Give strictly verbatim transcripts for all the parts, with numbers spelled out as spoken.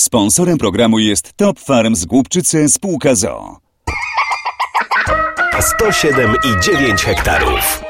Sponsorem programu jest Top Farm z Głubczyce spółka z o o. sto siedem i dziewięć hektarów.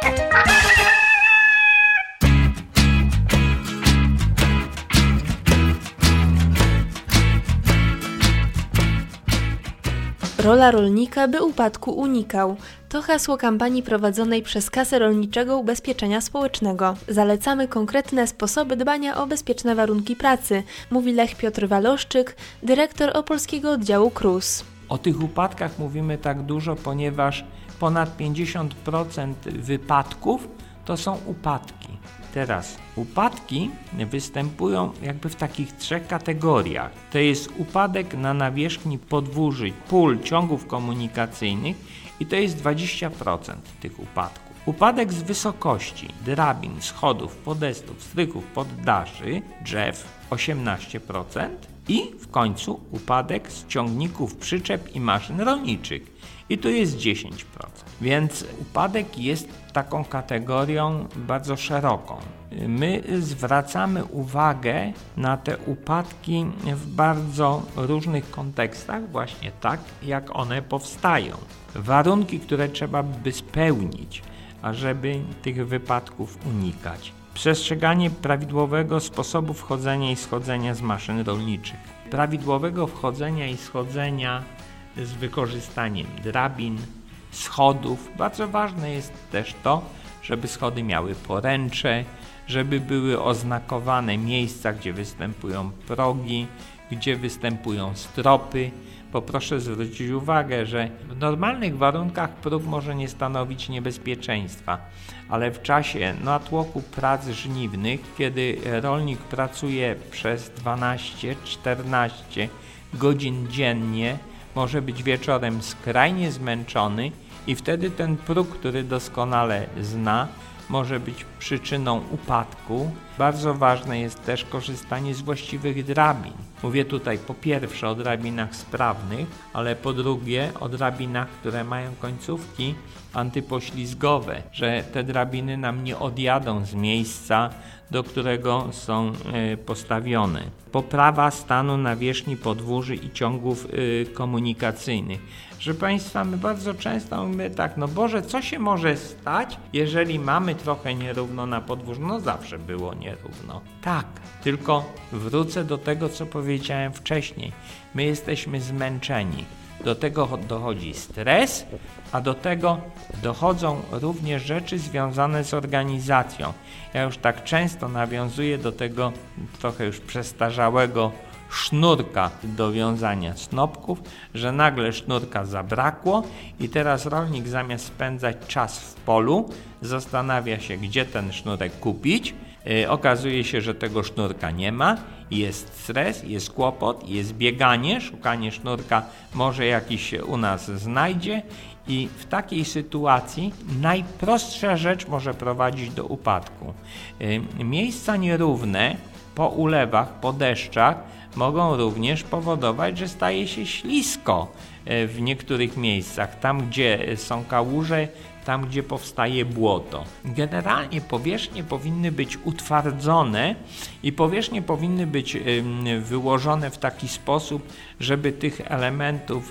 Rola rolnika, by upadku unikał. To hasło kampanii prowadzonej przez Kasę Rolniczego Ubezpieczenia Społecznego. Zalecamy konkretne sposoby dbania o bezpieczne warunki pracy, mówi Lech Piotr Waloszczyk, dyrektor opolskiego oddziału K R U S. O tych upadkach mówimy tak dużo, ponieważ ponad pięćdziesiąt procent wypadków to są upadki. Teraz upadki występują jakby w takich trzech kategoriach. To jest upadek na nawierzchni podwórz, pól, ciągów komunikacyjnych i to jest dwadzieścia procent tych upadków. Upadek z wysokości, drabin, schodów, podestów, strychów, poddaszy, drzew osiemnaście procent i w końcu upadek z ciągników, przyczep i maszyn rolniczych i tu jest dziesięć procent. Więc upadek jest taką kategorią bardzo szeroką. My zwracamy uwagę na te upadki w bardzo różnych kontekstach, właśnie tak jak one powstają. Warunki, które trzeba by spełnić, ażeby tych wypadków unikać. Przestrzeganie prawidłowego sposobu wchodzenia i schodzenia z maszyn rolniczych. Prawidłowego wchodzenia i schodzenia z wykorzystaniem drabin, schodów. Bardzo ważne jest też to, żeby schody miały poręcze, żeby były oznakowane miejsca, gdzie występują progi, gdzie występują stropy. Bo proszę zwrócić uwagę, że w normalnych warunkach próg może nie stanowić niebezpieczeństwa, ale w czasie natłoku prac żniwnych, kiedy rolnik pracuje przez dwanaście czternaście godzin dziennie, może być wieczorem skrajnie zmęczony i wtedy ten próg, który doskonale zna, może być przyczyną upadku. Bardzo ważne jest też korzystanie z właściwych drabin. Mówię tutaj po pierwsze o drabinach sprawnych, ale po drugie o drabinach, które mają końcówki antypoślizgowe, że te drabiny nam nie odjadą z miejsca, do którego są y, postawione. Poprawa stanu nawierzchni podwórzy i ciągów y, komunikacyjnych. Że Państwa, my bardzo często mówimy tak, no Boże, co się może stać, jeżeli mamy trochę nierówno na podwórzu? No zawsze było nierówno. Tak, tylko wrócę do tego, co powiedziałem wcześniej. My jesteśmy zmęczeni. Do tego dochodzi stres, a do tego dochodzą również rzeczy związane z organizacją. Ja już tak często nawiązuję do tego trochę już przestarzałego sznurka do wiązania snopków, że nagle sznurka zabrakło i teraz rolnik zamiast spędzać czas w polu, zastanawia się, gdzie ten sznurek kupić. Yy, okazuje się, że tego sznurka nie ma, jest stres, jest kłopot, jest bieganie, szukanie sznurka może jakiś się u nas znajdzie i w takiej sytuacji najprostsza rzecz może prowadzić do upadku. Yy, miejsca nierówne po ulewach, po deszczach mogą również powodować, że staje się ślisko w niektórych miejscach, tam gdzie są kałuże, tam gdzie powstaje błoto. Generalnie powierzchnie powinny być utwardzone i powierzchnie powinny być wyłożone w taki sposób, żeby tych elementów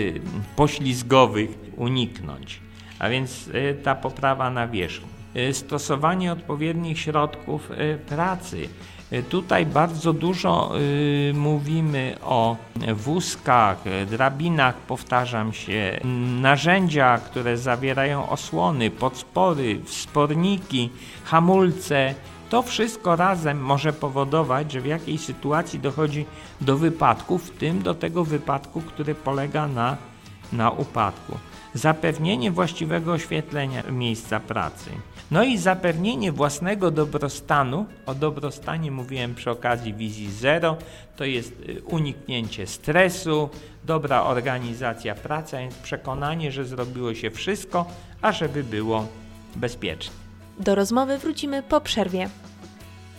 poślizgowych uniknąć. A więc ta poprawa nawierzchni. Stosowanie odpowiednich środków pracy. Tutaj bardzo dużo y, mówimy o wózkach, drabinach, powtarzam się, narzędzia, które zawierają osłony, podspory, wsporniki, hamulce. To wszystko razem może powodować, że w jakiejś sytuacji dochodzi do wypadku, w tym do tego wypadku, który polega na, na upadku. Zapewnienie właściwego oświetlenia miejsca pracy. No i zapewnienie własnego dobrostanu, o dobrostanie mówiłem przy okazji wizji zero, to jest uniknięcie stresu, dobra organizacja pracy, a więc przekonanie, że zrobiło się wszystko, ażeby było bezpiecznie. Do rozmowy wrócimy po przerwie.